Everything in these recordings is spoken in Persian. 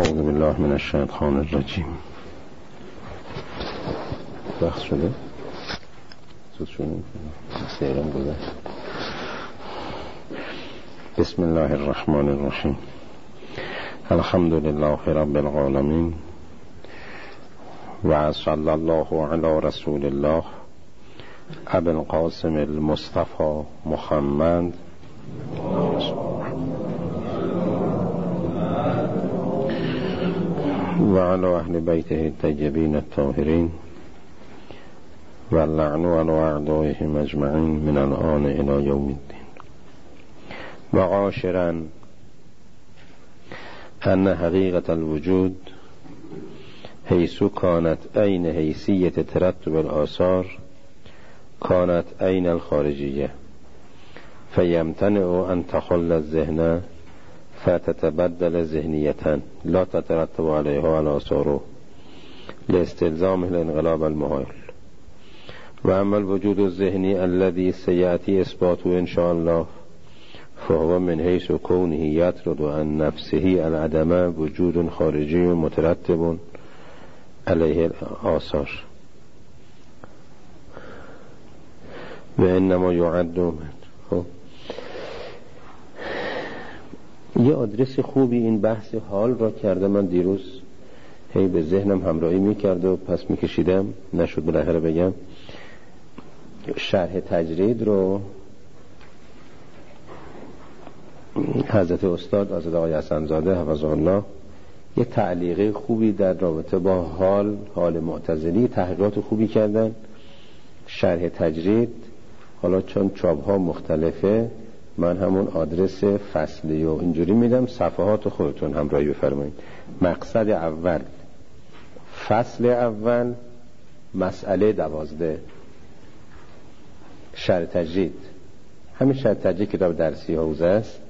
اعوذ بالله من الشیطان الرجیم. بخش شده؟ سیرم گذشت. بسم الله الرحمن الرحیم. الحمد لله رب العالمین و صلی الله علی رسول الله ابی القاسم المصطفى محمد و علی اهل بیته الطیبین الطاهرین و اللعن علی اعدائهم اجمعین من الآن الی یوم الدین. و عاشرا ان حقیقت الوجود حیث کانت عین حیثیت ترتب الآثار کانت عین الخارجیه فیمتنع ان تخل الذهن فتتبدل ذهنیتا لا تترتب علیها الآثار لاستلزام الانقلاب المحال. و اما الوجود الذهنی الذي سیأتی اثباته ان شاء الله فهو من حیث کونه یطرد عن نفسه العدم وجود خارجی مترتب علیه الآثار و انما یعد. یه آدرس خوبی این بحث حال را کرده. من دیروز هی به ذهنم همراهی میکرد و پس میکشیدم، نشد بالاخره بگم. شرح تجرید رو حضرت استاد آزاد آقای حسن‌زاده حفظه الله یه تعلیقه خوبی در رابطه با حال معتزلی تحقیقات خوبی کردن. شرح تجرید، حالا چون چاپ ها مختلفه من همون آدرس فصلی و اینجوری میدم، صفحات خودتون همراهی بفرمایید. مقصد اول، فصل اول، مسئله 12، شرح تجرید. همین شرح تجرید کتاب درسی حوزه است.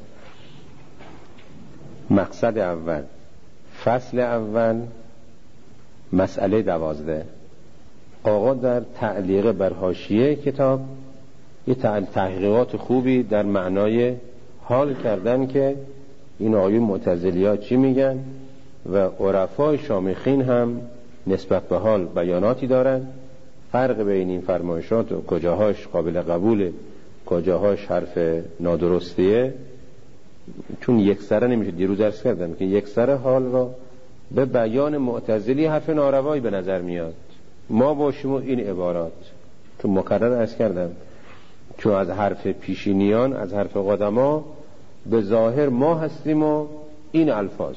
مقصد اول، فصل اول، مسئله 12. آقا در تعلیق بر حاشیه کتاب یه تحقیقات خوبی در معنای حال کردن که این آقایون معتزلی‌ها چی میگن و عرفای شامخین هم نسبت به حال بیاناتی دارن. فرق بین این فرمایشات و کجاهاش قابل قبوله، کجاهاش حرف نادرستیه، چون یک سره نمیشه. دیروز عرض کردم که یک سره حال را به بیان معتزلی حرف ناروایی به نظر میاد. ما باشیم و این عبارات، چون مکرر عرض کردم چون از حرف پیشینیان، از حرف قدما به ظاهر ما هستیم و این الفاظ،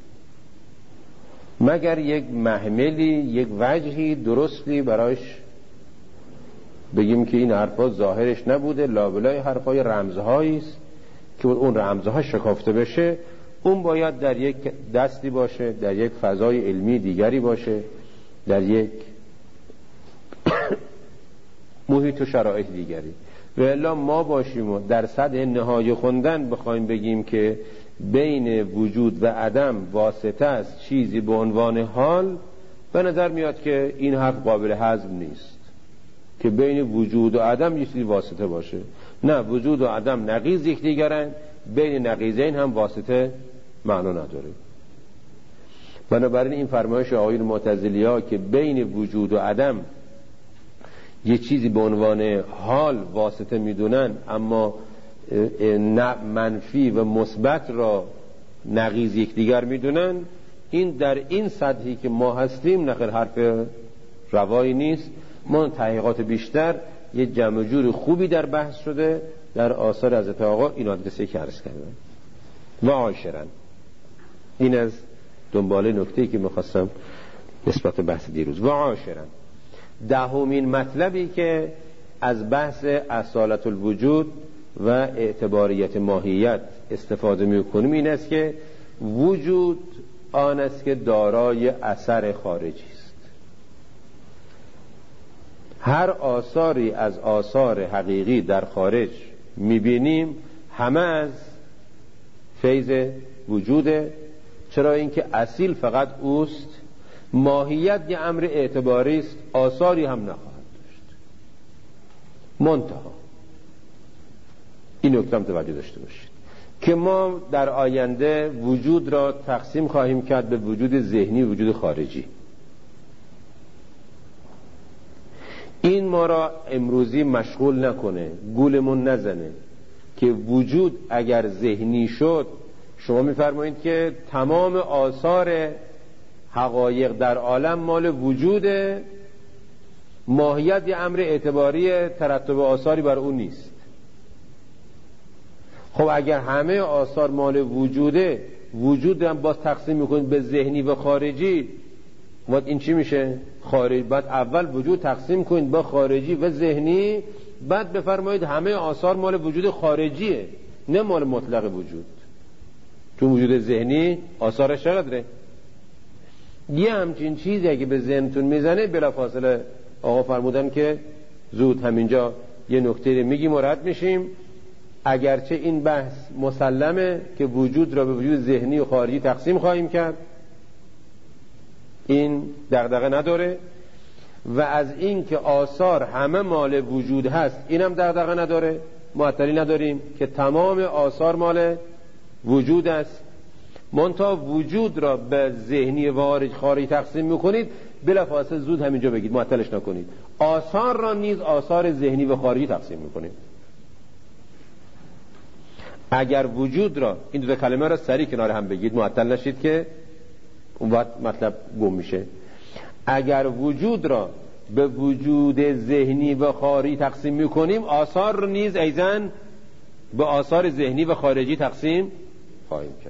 مگر یک محملی، یک وجهی درستی برایش بگیم که این حرفا ظاهرش نبوده، لابلای حرفای رمزهایی است که اون رمزها شکافته بشه، اون باید در یک دستی باشه، در یک فضای علمی دیگری باشه، در یک محیط و شرایط دیگری. و الا ما باشیم و در سطح نهایی خوندن بخوایم بگیم که بین وجود و عدم واسطه است چیزی به عنوان حال، به نظر میاد که این حرف قابل هضم نیست که بین وجود و عدم یه چیزی واسطه باشه. نه، وجود و عدم نقیض یکدیگرن، بین نقیضین هم واسطه معنا نداره. بنابراین این فرمایش آقایون معتزلی‌ها که بین وجود و عدم یه چیزی به عنوان حال واسطه میدونن اما منفی و مثبت را نقیض یکدیگر میدونن، این در این سطحی که ما هستیم نخیر حرف روایی نیست. ما تحقیقات بیشتر یه جمع جور خوبی در بحث شده در آثار حضرت آقا. این آدرسی که عرض کردم. و عاشرن، این از دنباله نکته‌ای که میخواستم نسبت بحث دیروز. و عاشرن، دهمین مطلبی که از بحث اصالت الوجود و اعتباریت ماهیت استفاده میکنیم این است که وجود آن است که دارای اثر خارجی است. هر آثاری از آثار حقیقی در خارج میبینیم همه از فیض وجوده. چرا؟ اینکه اصیل فقط اوست. ماهیت یه امر اعتباری است، آثاری هم نخواهد داشت. منتها این نکته هم توجه داشته باشید، که ما در آینده وجود را تقسیم خواهیم کرد به وجود ذهنی و وجود خارجی. این ما را امروزی مشغول نکنه، گولمون نزنه که وجود اگر ذهنی شد، شما میفرمایید که تمام آثار حقایق در عالم مال وجوده، ماهیت یه امر اعتباری، ترتب آثاری بر اون نیست. خب اگر همه آثار مال وجوده، وجود هم باز تقسیم میکنید به ذهنی و خارجی، وقت این چی میشه؟ خارج. بعد اول وجود تقسیم کنید به خارجی و ذهنی، بعد بفرمایید همه آثار مال وجود خارجیه، نه مال مطلق وجود. چون وجود ذهنی آثارش چقدره؟ یه همچین چیزی اگه به ذهنتون میزنه، بلافاصله آقا فرمودن که زود همینجا یه نکته میگیم و رد میشیم. اگرچه این بحث مسلمه که وجود را به وجود ذهنی و خارجی تقسیم خواهیم کرد، این دغدغه نداره، و از این که آثار همه مال وجود هست، اینم دغدغه نداره، معطلی نداریم که تمام آثار مال وجود است. منتها وجود را به ذهنی و خارجی تقسیم میکنید، بلافاصله زود همینجا بگید، معطلش نکنید. آثار را نیز آثار ذهنی و خارجی تقسیم میکنید. اگر وجود را، این دو کلمه را سریع کنار هم بگید، معطل نشید که اون وقت مطلب گم میشه. اگر وجود را به وجود ذهنی و خارجی تقسیم میکنیم، آثار را نیز ایضاً به آثار ذهنی و خارجی تقسیم خواهیم کرد.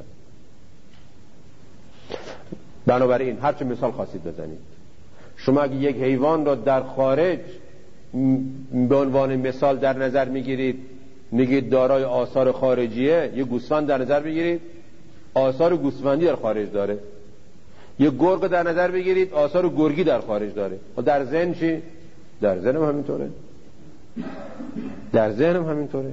بنابراین هرچه مثال خواستید بزنید. شما اگه یک حیوان را در خارج به عنوان مثال در نظر میگیرید، میگید دارای آثار خارجیه، یه گوسفند در نظر بگیرید، آثار گوسفندی در خارج داره. یه گرگ در نظر بگیرید، آثار گرگی در خارج داره. و در ذهن چی؟ در ذهن هم همینطوره. در ذهن هم همینطوره.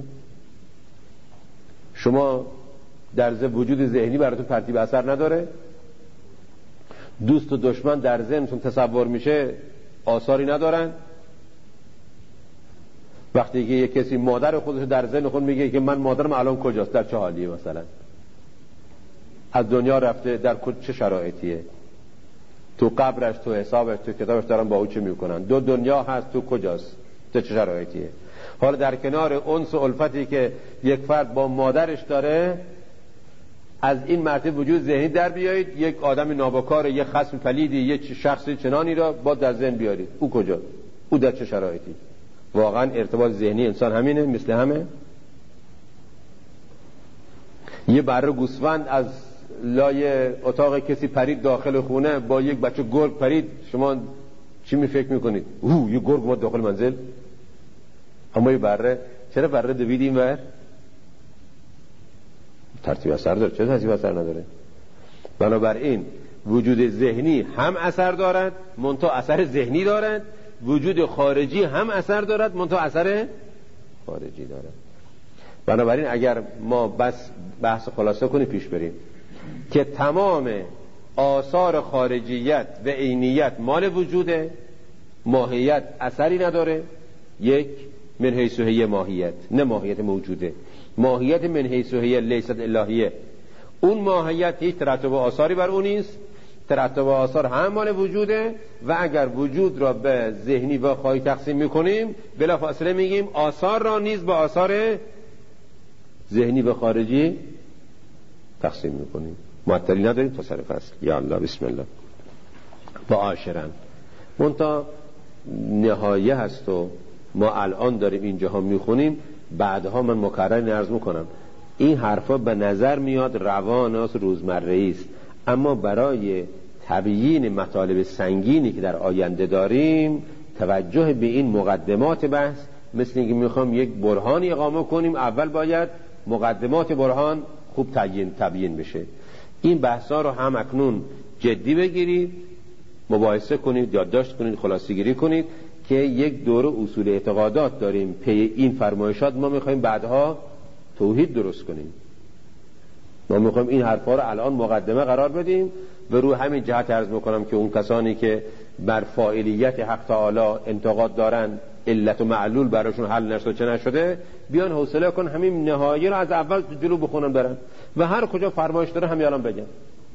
شما در وجود ذهنی براتون ترتیب اثر نداره؟ دوست و دشمن در ذهنتون تصور میشه، آثاری ندارن؟ وقتی که یک کسی مادر خودش در ذهن خود میگه که من مادرم الان کجاست، در چه حالیه، مثلا از دنیا رفته، در چه شرایطیه، تو قبرش، تو حسابش، تو کتابش دارن با او چه میکنن، دو دنیا هست، تو کجاست، تو چه شرایطیه. حالا در کنار انس و الفتی که یک فرد با مادرش داره، از این مرتبه وجود ذهنی در بیایید، یک آدم نابکار، یک خصم پلیدی، یک شخصی چنانی را با در ذهن بیارید، او کجا، او در چه شرایطی. واقعا ارتباط ذهنی انسان همینه، مثل همه. یه بره گوسفند از لای اتاق کسی پرید داخل خونه، با یک بچه گرگ پرید، شما چی می فکر میکنید؟ یه گرگ اومد داخل منزل. اما یه بره، چرا بره دوید این ور؟ ترتیب اثر داره. چرا ترتیب اثر نداره؟ بنابراین وجود ذهنی هم اثر دارد، منتها اثر ذهنی دارد. وجود خارجی هم اثر دارد، منتها اثر خارجی دارد. بنابراین اگر ما بس بحث خلاصه کنیم پیش بریم که تمام آثار خارجیت و عینیت مال وجوده، ماهیت اثری نداره. یک، من حیث هی ماهیت، نه ماهیت موجوده، ماهیت من حیث هی لیست الهیه. اون ماهیت هیچ ترتب آثاری بر اون نیست، ترتب آثار هم مال وجوده. و اگر وجود را به ذهنی و خارجی تقسیم میکنیم، بلافاصله میگیم آثار را نیز به آثار ذهنی و خارجی تقسیم میکنیم. معطلی نداریم تا سر فصل. یا الله، بسم الله. با عاشرن منتها نهایه هست و ما الان داریم اینجاها میخونیم، بعدها من مکرر عرض میکنم این حرفا به نظر میاد روانات روزمره است، اما برای تبیین مطالب سنگینی که در آینده داریم، توجه به این مقدمات بحث، مثل اینکه میخوام یک برهانی اقامه کنیم، اول باید مقدمات برهان خوب تبیین بشه. این بحثا رو هم اکنون جدی بگیرید، مباحثه کنید، یادداشت کنید، خلاصه گیری کنید که یک دوره اصول اعتقادات داریم. پی این فرمایشات ما میخوایم بعدها توحید درست کنیم. ما میخوایم این حرفا رو الان مقدمه قرار بدیم و رو همین جهت عرض میکنم که اون کسانی که بر فاعلیت حق تعالی انتقاد دارن علت و معلول براشون حل نشده چه نشده، بیان حوصله کن همین نهایه رو از اول جلو بخونن برن و هر کجا فرمایش داره همین الان بگن.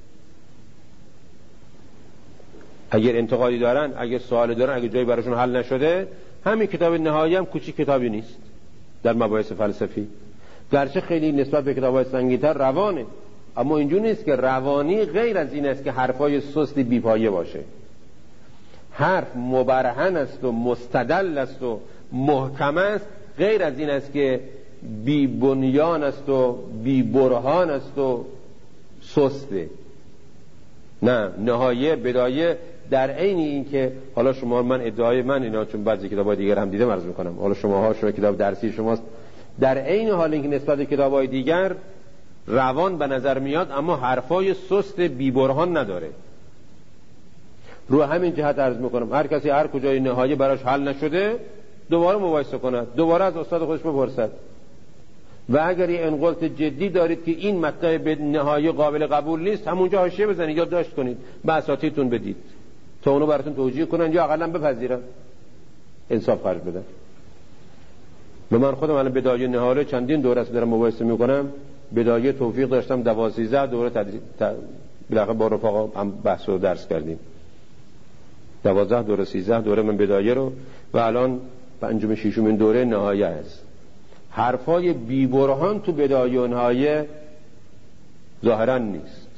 اگر انتقادی دارن، اگر سوالی دارن، اگر جایی براشون حل نشده، همین کتاب نهایه هم کوچیک کتابی نیست در مباحث فلسفی، گرچه خیلی نسبت به کتاب‌های سنگین‌تر روانه، اما اینجور نیست که روانی غیر از این است که حرفای سستی بی‌پایه باشه. حرف مبرهن است و مستدل است و محکم است، غیر از این است که بی بنیان است و بی برهان است و سسته. نه، نهایه بدایه در عین این که حالا شما، من ادعای من اینا چون بعضی کتاب‌های دیگر هم دیدم عرض می‌کنم، حالا شما کتاب درسی شماست، در عین حال اینکه نسبت به کتاب‌های دیگر روان به نظر میاد اما حرفای سست بی برهان نداره. رو همین جهت عرض میکنم هر کسی هر کجای نهایه براش حل نشده دوباره مباحثه کند، دوباره از استاد خودش بپرسد، و اگر یه انقلت جدی دارید که این مطلب به نهایه قابل قبول نیست، همونجا حاشیه بزنید، یادداشت کنید، به اساتیدتون بدید تا اونو براتون توجیه کنن یا اقلا بپذیرن، انصاف خرج بدن. به من خودم الان بدایه نهایه چندین دوره است دارم مباحثه میکنم. بدایه توفیق داشتم 12 دوره بالاخره با رفقا هم بحث و درس کردیم، 12 دوره 13 دوره من بدایه رو، و الان 5م 6مین دوره نهایه است. حرفای بی برهان تو بدایه و نهایه ظاهرا نیست.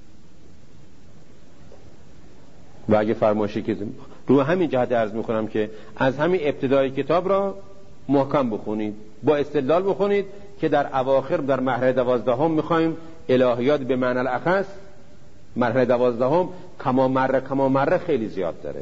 و اگه فرمایشی که رو همین جهت عرض میکنم که از همین ابتدای کتاب را محکم بخونید، با استدلال بخونید که در اواخر در مرحله 12 میخوایم الهیات به معنی الاخص. مرحله 12 کما مره خیلی زیاد داره.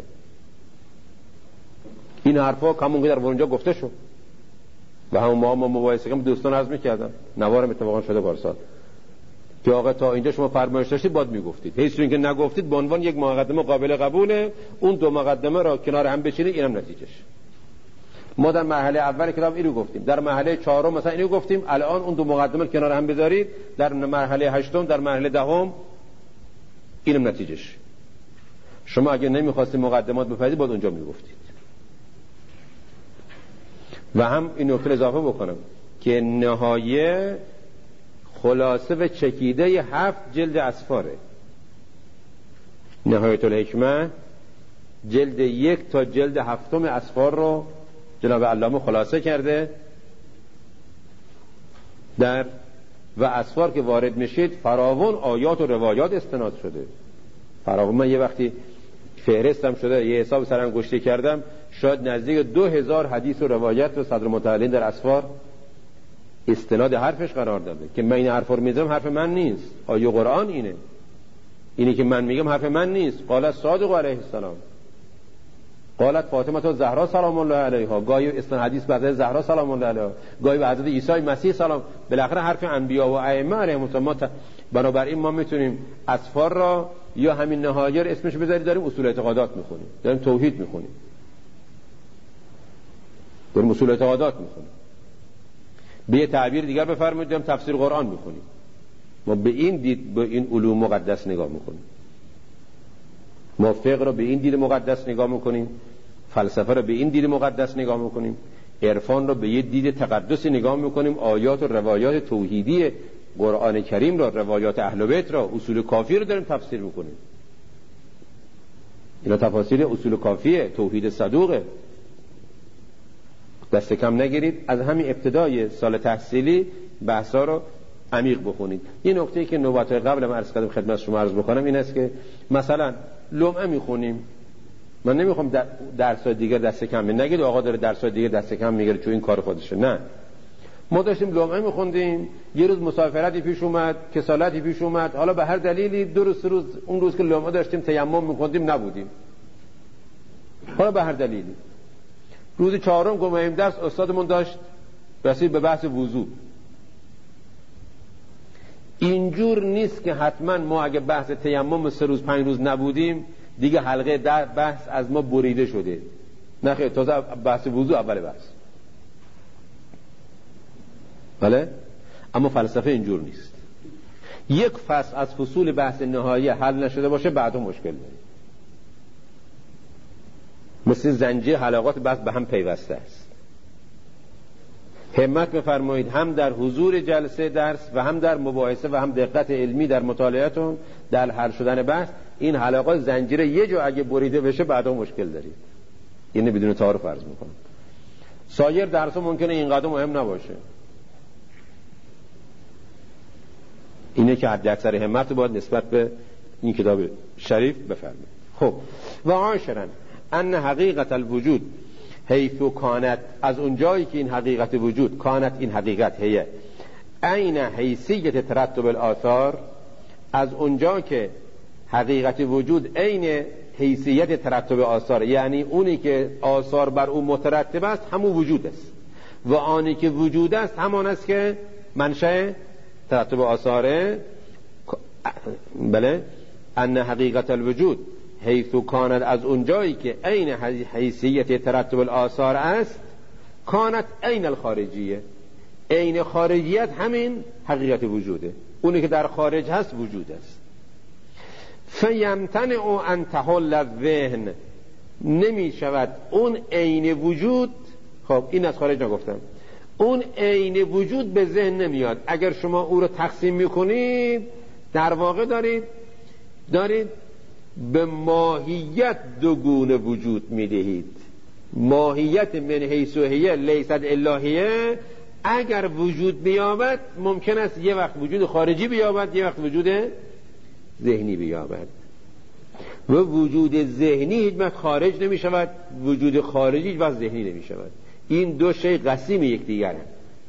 این حرفا کمون که در اونجا گفته شد و همون ما مباحثه کردیم، دوستان عرض میکردن، نوارم اتفاقا شده پارسال که آقا تا اینجا شما فرمایش داشتید باید میگفتید، حیث اینکه نگفتید به عنوان یک مقدمه قابل قبوله، اون دو مقدمه را کنار هم بچینید، اینم نتیجهش. ما در مرحله اول کتاب اینو گفتیم، در مرحله 4 مثلا اینو گفتیم، الان اون دو مقدمه کنار هم بذارید، در مرحله 8 در مرحله 10 اینم نتیجهش. شما اگه نمیخواستید مقدمات بپذیرید باید اونجا میگفتید. و هم این نکته اضافه بکنم که نهایه خلاصه و چکیده 7 جلد اسفاره. نهایت الحکمه جلد 1 تا جلد 7 اسفار رو جناب علامه خلاصه کرده در و اسفار که وارد میشید فراوان آیات و روایات استناد شده. فراوان. من یه وقتی فهرستم شده، یه حساب سرانگشتی کردم، شاید نزدیک 2000 حدیث و روایت و صدر متعلین در اسفار استناد حرفش قرار داده که من این حرف رو میذارم حرف من نیست، آیه قرآن اینه، اینی که من میگم حرف من نیست. قالت صادق علیه السلام، قالت فاطمه زهرا سلام الله علیها، گاهی استناد حدیث به حضرت زهرا سلام الله علیها، گاهی به حضرت عیسی مسیح سلام، بالاخره حرف انبیا و ائمه علیهم السلام. بنابراین ما میتونیم اسفار را یا همین نهایه رو اسمش بذارید داریم اصول اعتقادات میخونیم، داریم توحید میخونیم، داریم اصول اعتقادات میخونیم. به یه تعبیر دیگر بفرمایید داریم تفسیر قرآن میخونیم. ما به این دید به این علوم مقدس نگاه میکنیم. ما فقه را به این دید مقدس نگاه میکنیم، فلسفه را به این دید مقدس نگاه میکنیم، عرفان را به یه دید تقدسی نگاه میکنیم، آیات و روایات توحیدی قرآن کریم را، روایات اهل بیت را، اصول کافی را داریم تفسیر میکنیم. اینا تفاسیر اصول کافیه، توحید صدوقه. دست کم نگیرید، از همین ابتدای سال تحصیلی بحثا رو عمیق بخونید. یه نکته که نوبت‌های قبل من عرض کردم خدمت شما عرض بکنم این است که مثلا لمعه میخونیم، من نمیخوام درس‌های دیگه دست کم نگید آقا داره درس‌های دیگه دست کم میگیره چون این کار خودشه، نه. ما داشتیم لمعه میخوندیم، یه روز مسافرتی پیش اومد، کسالتی پیش اومد، حالا به هر دلیلی 2 روز اون روز که لمعه داشتیم تیمم میخوندیم نبودیم، حالا به هر دلیلی روز 4 گفتیم درس استادمون داشت رسید به بحث وضو. اینجور نیست که حتما ما اگه بحث تیمم 3 روز 5 روز نبودیم دیگه حلقه بحث از ما بریده شده. نه خیر، تازه بحث وضو اول بحث. بله؟ اما فلسفه اینجور نیست. یک فصل از فصول بحث نهایی حل نشده باشه بعدا مشکل داریم. مثل زنجیر حلقات بس به هم پیوسته است. همت بفرمایید هم در حضور جلسه درس و هم در مباحثه و هم دقت علمی در مطالعاتون، در حل شدن بحث، این حلقات زنجیر یه جا اگه بریده بشه بعدا مشکل دارید. اینو بدون تعارف عرض میکنم. سایر درس‌ها ممکنه اینقدر مهم نباشه. اینه که حد اکثر همت باید نسبت به این کتاب شریف بفرمایید. خب و عاشراً ان حقیقت الوجود حیث کانت، از اونجایی که این حقیقت وجود کانت، این حقیقت هیه عین حیثیت ترتب الاثار، از اونجا که حقیقت وجود عین حیثیت ترتب آثار، یعنی اونی که آثار بر اون مترتب است همون وجود است و آنی که وجود است همان است که منشأ ترتب آثاره. بله، ان حقیقت الوجود حیث کانت، از اونجایی که عین حیثیت ترتب الاثار است، کانت عین الخارجیه، عین خارجیت همین حقیقت وجوده، اونی که در خارج هست وجود است. فیمتنع ان تحل الذهن، نمی شود اون عین وجود، خب این از خارج نگفتم، اون عین وجود به ذهن نمیاد. اگر شما او رو تقسیم میکنید در واقع دارید به ماهیت دو گونه وجود میدهید. ماهیت من حیث هی لیست الهیه اگر وجود بیابد ممکن است یه وقت وجود خارجی بیابد، یه وقت وجود ذهنی بیابد، و وجود ذهنی هیچ وقت خارج نمی شود، وجود خارجی هیچ وقت ذهنی نمی شود. این دو شی قسیم یکدیگرند.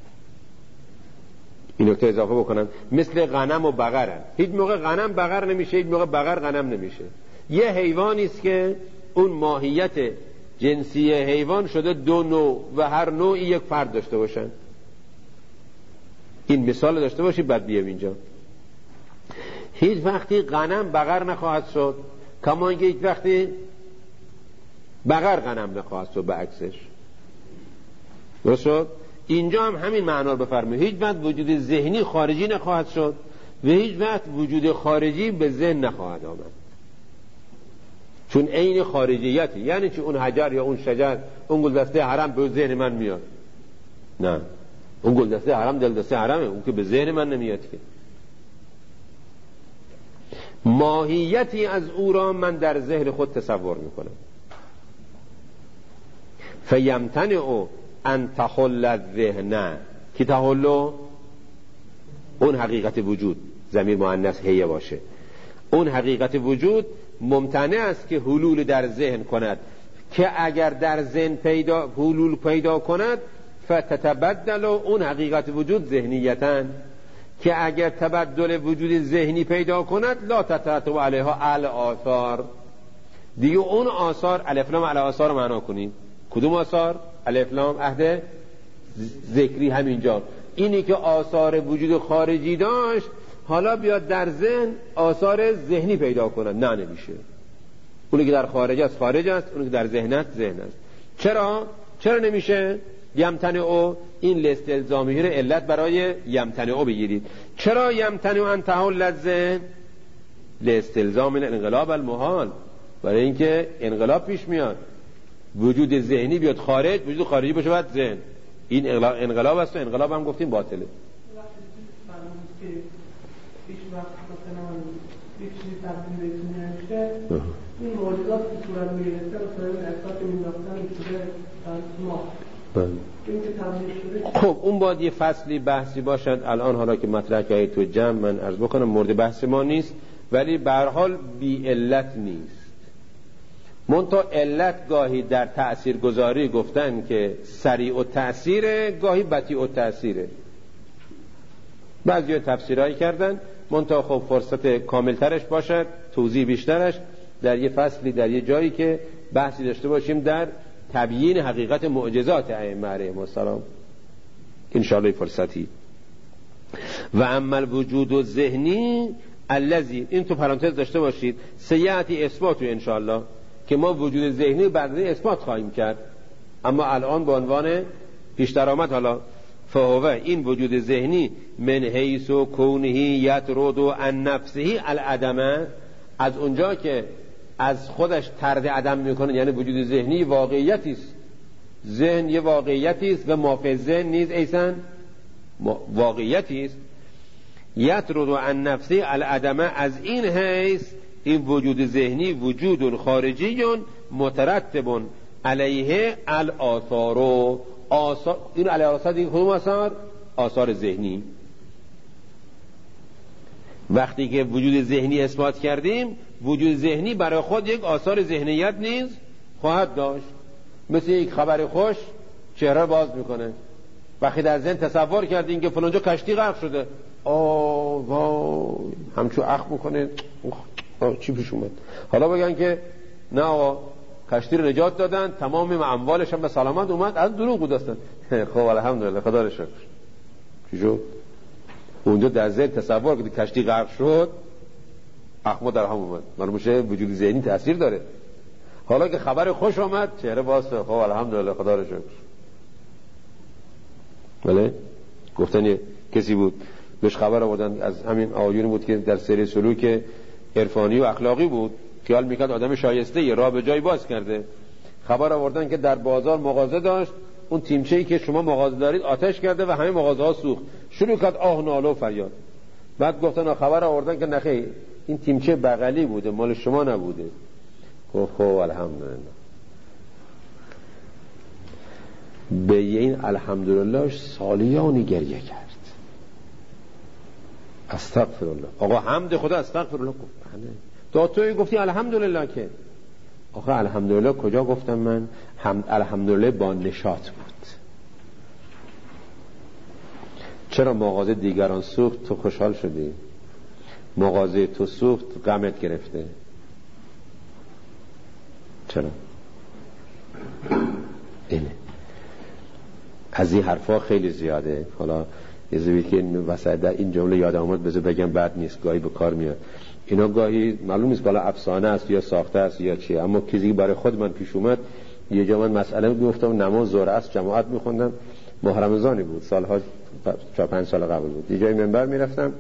این نکته اضافه بکنم، مثل غنم و بقرن. هیچ موقع غنم بقر نمیشه، هیچ موقع بقر غنم نمیشه. یه حیوانی است که اون ماهیت جنسی حیوان شده دو نوع و هر نوعی یک فرد داشته باشن. این مثال داشته باشید بعد بیام اینجا. هیچ وقتی غنم بقر نخواهد شد، کما اینکه هیچ وقتی بقر غنم نخواهد شد، به عکسش. درست شد؟ اینجا هم همین معنا رو بفرمایید. هیچ وقت وجود ذهنی خارجی نخواهد شد و هیچ وقت وجود خارجی به ذهن نخواهد آمد، چون عین خارجیتی. یعنی چه اون حجر یا اون شجر، اون گلدسته حرم به ذهن من میاد؟ نه، اون گلدسته حرم دلدسته حرمه، اون که به ذهن من نمیاد که. ماهیتی از او را من در ذهن خود تصور میکنم. فیمتنع ان تحل الذهن، کی تحلو؟ اون حقیقت وجود، ضمیر مؤنث هی باشه. اون حقیقت وجود ممتنع است که حلول در ذهن کند، که اگر در ذهن حلول پیدا کند فتتبدل اون حقیقت وجود ذهنیتاً، که اگر تبدل وجود ذهنی پیدا کند لا تترتب علیها الاثار. دیگه اون آثار، الف لام علی آثار معنا کنید. کدوم آثار؟ الف لام عهد ذکری همینجا. اینی که آثار وجود خارجی داشت حالا بیاد در ذهن آثار ذهنی پیدا کند، نه نمیشه. اونی که در خارج است خارج است، اونی که در ذهن است ذهن است. چرا نمیشه؟ یمتنع، این لاستلزامی رو علت برای یمتنع بگیرید. چرا یمتنع ان تحل الذهن؟ لاستلزام الانقلاب المحال، برای اینکه انقلاب پیش میاد، وجود ذهنی بیاد خارج، وجود خارجی باشه بعد ذهن. این انقلاب است و انقلاب هم گفتیم باطله. این موجودات که صورت می‌گرفته مثلا احساس می‌انداختن شده. خب اون باید یه فصلی بحثی باشد. الان حالا که مطرح کردید تو جمع من عرض بکنم مورد بحث ما نیست، ولی به هر حال بی علت نیست. منتها علت گاهی در تأثیر گذاری گفتن که سریع و تأثیره، گاهی بطیء و تأثیره. بعضی تفسیرهایی کردن، منتها خب فرصت کاملترش باشد، توضیح بیشترش در یه فصلی، در یه جایی که بحثی داشته باشیم در تبیین حقیقت معجزات ائمه علیهم السلام، انشاءالله فرصتی. و اما الوجود الذهنی الذی، این تو پرانتز داشته باشید، سیأتی اثبات انشاءالله، که ما وجود ذهنی بعد اثبات خواهیم کرد، اما الان به عنوان پیش درآمد. حالا فهو، این وجود ذهنی، من حیث کونه یطرد عن نفسه العدم، از اونجا که از خودش طرد عدم میکنه، یعنی وجود ذهنی واقعیتی است، ذهن یه واقعیتی است و مافی ذهن نیز ایسن واقعیتی است. یطرد عن نفسه العدم، از این حیث این وجود ذهنی وجود خارجی مترتب علیه الاثار، این علیه الاثار این کدوم آثار؟ آثار ذهنی. وقتی که وجود ذهنی اثبات کردیم، وجود ذهنی برای خود یک آثار ذهنیت نیز خواهد داشت. مثل یک خبر خوش چهره باز میکنه. وقتی در ذهن تصور کردین که فلانجا کشتی غرق شده، وای همچون اخ میکنه، چی پیش اومد؟ حالا بگن که نه آقا کشتی رو نجات دادن، تمام اموالش هم به سلامت اومد، از دروغ بود هستن. خب الحمدلله، خدا رو شکر. چی شد؟ اونجا در ذهن تصور که کشتی غرق شد، اخم در هم اومد. معلوم میشه وجود ذهنی تاثیر داره. حالا که خبر خوش آمد، چهره باز شد، خب الحمدلله، خدا رو شکر. بله گفتن کسی بود بهش خبر آوردن از همین آقایونی بود که در سری سلوک عرفانی و اخلاقی بود، خیال میکرد آدم شایسته یه راه به جای باز کرده. خبر آوردن که در بازار مغازه داشت، اون تیمچه‌ای که شما مغازه دارید آتش کرده و همه مغازه ها سوخت. شروع کرد آه ناله و فریاد. بعد گفتن خبر آوردن که نخیر این تیمچه بغلی بوده، مال شما نبوده. گفت خب الحمدلله. به این الحمدلله سالیانی گریه کرد. استغفرالله. آقا حمد خدا استغفرالله گفت. تا توی گفتی الحمدلله که آقا الحمدلله کجا گفتم من؟ الحمدلله با نشاط بود. چرا مغازه دیگران سوخت تو خوشحال شدی؟ مغازه تو سوخت غمت گرفته. چرا؟ اینه. از این حرفا خیلی زیاده. حالا یه زوید که وسط در این جمله یادم اومد بذار بگم بد نیست، گاهی به کار میاد. اینا گاهی معلوم نیست بالا افسانه است یا ساخته است یا چیه، اما چیزی برای خود من پیش اومد. یه جا من مسئله میگفتم، نماز ظهر عصر جماعت میخوندم، ماه رمضانی بود، سالها 4-5 سال قبل بود. یه جای منبر میرفتم،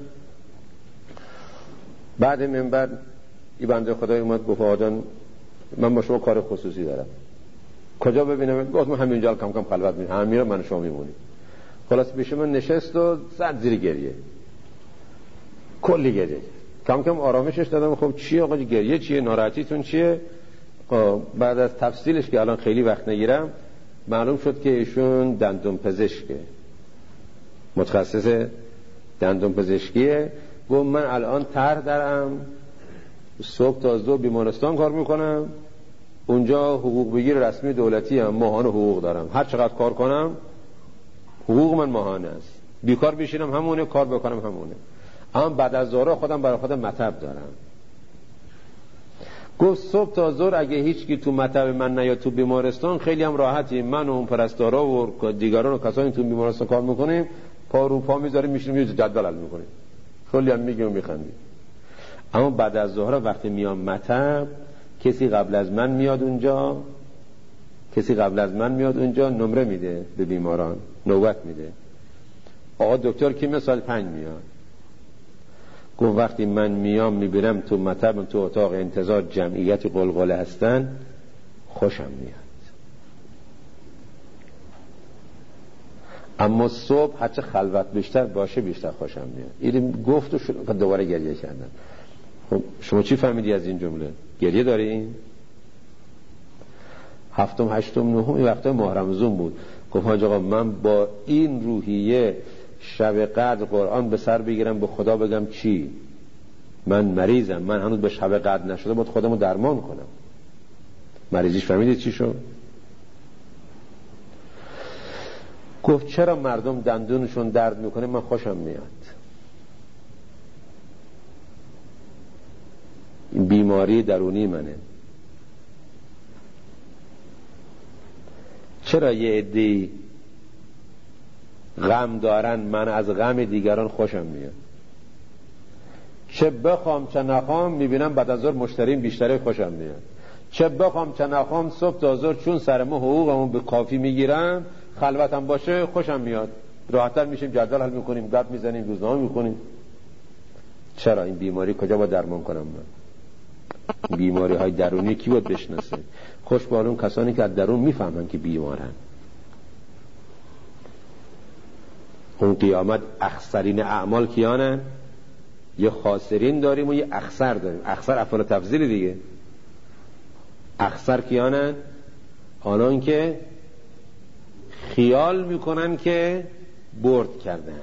بعد منبر این بنده خدای اومد گفت آدم من با شما کار خصوصی دارم. کجا ببینم؟ گفت من همینجا کم کم خلوت میرم، همین میرم من شما میمونیم. خلاص پیش من نشست و زد زیر گریه، کلی گریه. کم کم آرامشش دادم. خب چیه آقا گریه چیه؟ ناراحتیتون چیه؟ بعد از تفصیلش که الان خیلی وقت نگیرم معلوم شد که ایشون دندون پزشکه، متخصص دندون پزشکیه. گفت من الان طرح دارم صبح تا ظهر بیمارستان کار میکنم، اونجا حقوق بگیر رسمی دولتی هم، ماهانه حقوق دارم، هر چقدر کار کنم حقوق من ماهانه است، بیکار بشینم همونه، کار بکنم همونه. اما بعد از ظهر خودم برای خودم مطب دارم. گفت صبح تا ظهر اگه هیچ کی تو مطب من نیاد تو بیمارستان خیلی هم راحتی، من و اون پرستارا و دیگران و کسانی تو بیمارستان کار میکنیم، پا رو پا میذاریم میشینیم یه جدول حل میکنیم، خیلی هم میگیم و میخندیم. اما بعد از ظهر وقتی میام مطب کسی قبل از من میاد اونجا نمره میده به بیماران، نوبت میده. آقا دکتر کی مثال 5 میاد. گفت وقتی من میام میبینم تو مطب تو اتاق انتظار جمعیت قلقله هستن خوشم میاد، اما صبح هرچه خلوت بیشتر باشه بیشتر خوشم میاد. این گفت و شروع دوباره گریه کردن. خب شما چی فهمیدی از این جمله؟ گریه دارین؟ 7م 8م 9م این وقتا ماه رمضان بود. گفت حاج آقا من با این روحیه شب قدر قرآن به سر بگیرم به خدا بگم چی؟ من مریضم، من هنوز به شب قدر نشده باید خودمو درمان کنم. مریضیش فهمیدید چی شد؟ گفت چرا مردم دندونشون درد میکنه من خوشم میاد؟ این بیماری درونی منه. چرا یه عده‌ای غم دارن من از غم دیگران خوشم میاد؟ چه بخوام چه نخوام میبینم بعد از ظهر مشتریم بیشتره خوشم میاد. چه بخوام چه نخوام صبح تا ظهر چون سر ما حقوقمون به کافی میگیرم خلوتم باشه خوشم میاد، راحت‌تر میشیم جدول حل میکنیم، گپ میزنیم، روزنامه میخونیم. چرا این بیماری کجا با درمان کنم من؟ بیماری های درونی کی باید بشناسه؟ خوش به حال کسانی که از درون میفهمن که بیمارن. اون قیامت اخسرین اعمال کیانن؟ یه خاسرین داریم و یه اخسر داریم. اخسر افعال تفضیل دیگه. اخسر کیانن؟ آنان که خیال میکنن که برد کردن،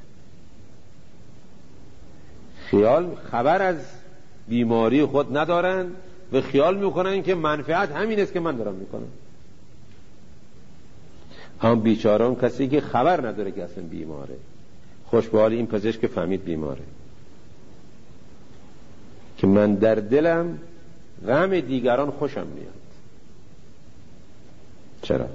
خبر از بیماری خود ندارن و خیال میکنن که منفعت همین است که من دارم میکنم. هم بیچاره اون کسی که خبر نداره که اصلا بیماره. خوش به حال این پزشک که فهمید بیماره، که من در دلم غم دیگران خوشم میاد. چرا؟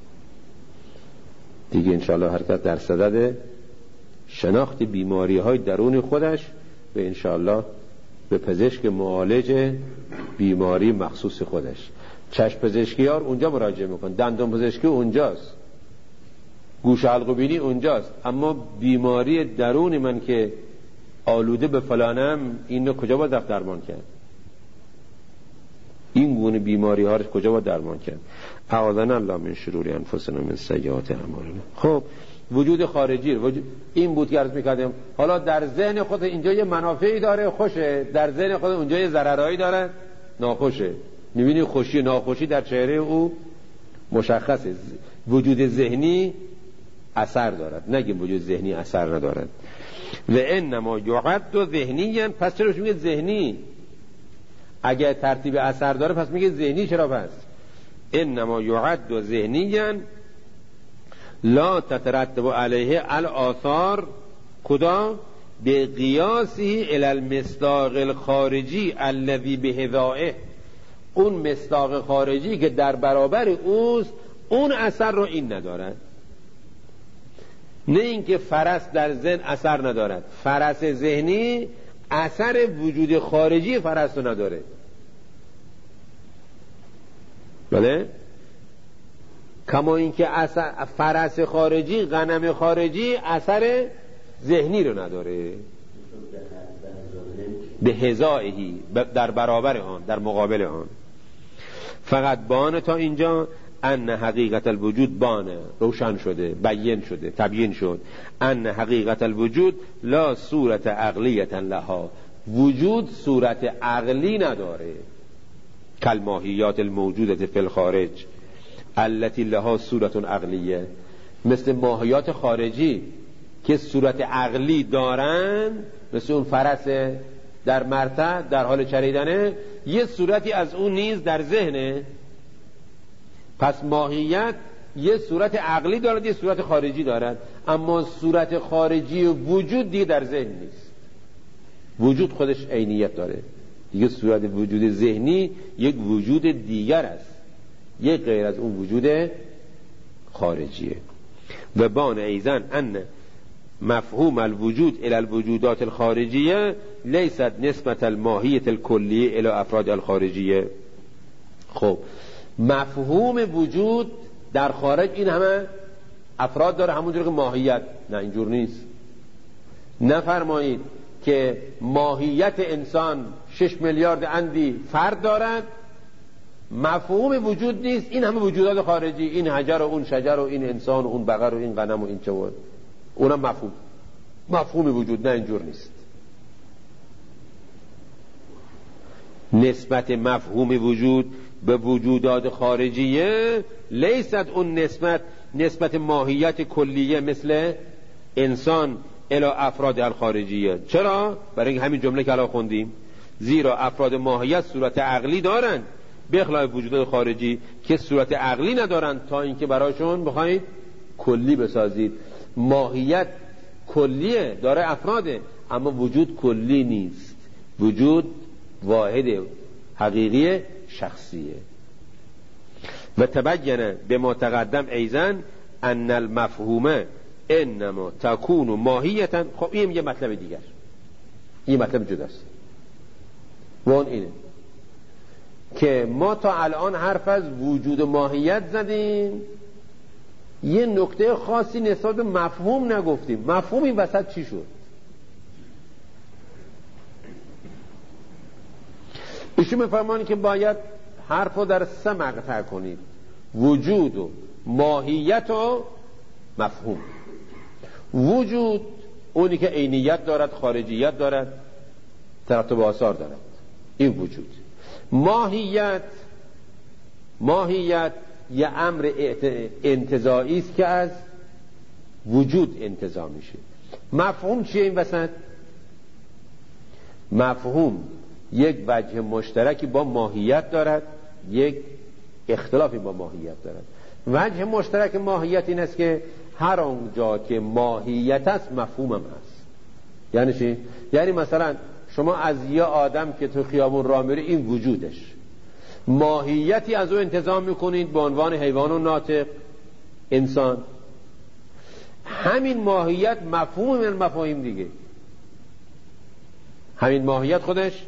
دیگه انشاءالله هر کس در صدد شناخت بیماری های درون خودش و انشاءالله به پزشک معالج بیماری مخصوص خودش. چشم پزشکی ها اونجا مراجعه میکن، دندان پزشکی اونجاست، گوش حلق و بینی اونجاست، اما بیماری درون من که آلوده به فلانم، اینو کجا باید درمان کرد؟ این گونه بیماری ها رو کجا باید درمان کرد؟ اعاذنا الله من شرور انفسنا من سیئات اعمالنا. خب وجود خارجی این بود که عرض میکردم. حالا در ذهن خود اینجا یه منافعی داره خوشه، در ذهن خود اونجا یه ضررایی داره ناخوشه. میبینی خوشی ناخوشی در چهره او مشخصه. وجود ذهنی اثر دارد، نگیم وجود ذهنی اثر ندارد. و انما یعد ذهنیاً، پس چرا میگه ذهنی؟ اگه ترتیب اثر داره پس میگه ذهنی، چرا پس؟ انما یعد ذهنیاً لا تترتب علیه الآثار، کدا؟ به قیاسی الی المصداق الخارجی الذی بهذائه، اون مصداق خارجی که در برابر اوست اون اثر رو این ندارد. نه اینکه فرس در ذهن اثر ندارد، فرس ذهنی اثر وجود خارجی فرس رو نداره. بله؟ کما اینکه فرس خارجی، غنم خارجی اثر ذهنی رو نداره. به هزائهی، در برابر آن، در مقابل آن. فقط بانه تا اینجا ان حقیقت الوجود بانه، روشن شده، بیان شده، تبیین شد. ان حقیقت الوجود لا صورت عقلیت لها، وجود صورت عقلی نداره. کالماهیات الموجودة فی الخارج التي لها صورت عقلیه، مثل ماهیات خارجی که صورت عقلی دارن، مثل اون فرس در مرتع در حال چریدنه، یه صورتی از اون نیز در ذهنه. پس ماهیت یه صورت عقلی دارد، یه صورت خارجی دارد، اما صورت خارجی وجود دیگه در ذهن نیست. وجود خودش عینیت داره دیگه. صورت وجود ذهنی یک وجود دیگر است، یک غیر از اون وجود خارجیه. و بان ایزن ان مفهوم الوجود الى الوجودات الخارجیه لیست نسبت الماهیت الکلیه الى افراد الخارجیه. خب مفهوم وجود در خارج این همه افراد داره، همونجور که ماهیت. نه اینجور نیست. نفرمایید که ماهیت انسان 6 میلیارد اندی فرد دارد، مفهوم وجود نیست این همه وجودات خارجی، این حجر و اون شجر و این انسان و اون بقر و این غنم و این چوار، اونم مفهوم وجود. نه اینجور نیست. نسبت مفهوم وجود به وجودات خارجیه لیست اون نسبت ماهیت کلیه مثل انسان الی افراد الخارجیه. چرا؟ برای اینکه همین جمله که الان خوندیم، زیرا افراد ماهیت صورت عقلی دارن به خلاف وجودات خارجی که صورت عقلی ندارن، تا اینکه براشون بخواید کلی بسازید. ماهیت کلیه، داره افراده، اما وجود کلی نیست. وجود واحد حقیقی شخصیه. و تبینه به ما تقدم ایزن ان المفهومه انما تکون ماهیتا. خب این یه مطلب دیگر، این مطلب جداست. و اون اینه که ما تا الان حرف از وجود و ماهیت زدیم، یه نکته خاصی نسبت به مفهوم نگفتیم. مفهوم این وسط چی شد؟ ایشون میفرمانی که باید حرف رو در 3 مقطع کنید: وجود و ماهیت و مفهوم. وجود اونی که عینیت دارد، خارجیت دارد، ترتب آثار دارد، این وجود. ماهیت یه امر انتزاعی است که از وجود انتزاع میشه. مفهوم چیه این وسط؟ مفهوم یک وجه مشترکی با ماهیت دارد، یک اختلافی با ماهیت دارد. وجه مشترک ماهیت این است که هر آنجا که ماهیت است مفهوم هم هست. یعنی چی؟ یعنی مثلا شما از یه آدم که تو خیابون راه میره، این وجودش، ماهیتی از او انتزاع میکنید به عنوان حیوان و ناطق انسان. همین ماهیت مفهوم من مفاهیم دیگه، همین ماهیت خودش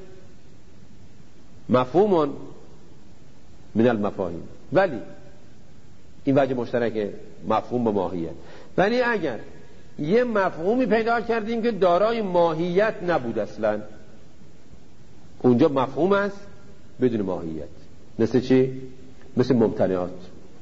مفهوم من المفاهیم. ولی این وجه مشترک مفهوم با ماهیت. ولی اگر یه مفهومی پیدا کردیم که دارای ماهیت نبود اصلا، اونجا مفهوم است بدون ماهیت. مثل چی؟ مثل ممتنعات.